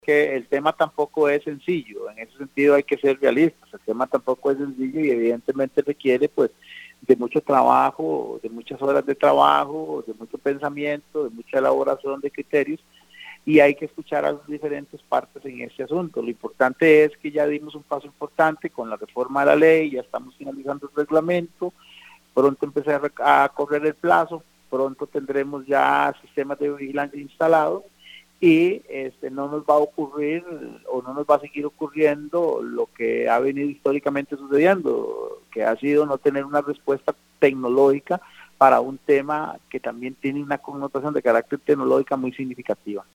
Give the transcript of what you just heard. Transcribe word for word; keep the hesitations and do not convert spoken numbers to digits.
que el tema tampoco es sencillo, en ese sentido hay que ser realistas, el tema tampoco es sencillo y evidentemente requiere pues de mucho trabajo, de muchas horas de trabajo, de mucho pensamiento, de mucha elaboración de criterios, y hay que escuchar a las diferentes partes en este asunto. Lo importante es que ya dimos un paso importante con la reforma de la ley, ya estamos finalizando el reglamento, pronto empezar a correr el plazo, pronto tendremos ya sistemas de vigilancia instalados, y este no nos va a ocurrir o no nos va a seguir ocurriendo lo que ha venido históricamente sucediendo, que ha sido no tener una respuesta tecnológica para un tema que también tiene una connotación de carácter tecnológica muy significativa.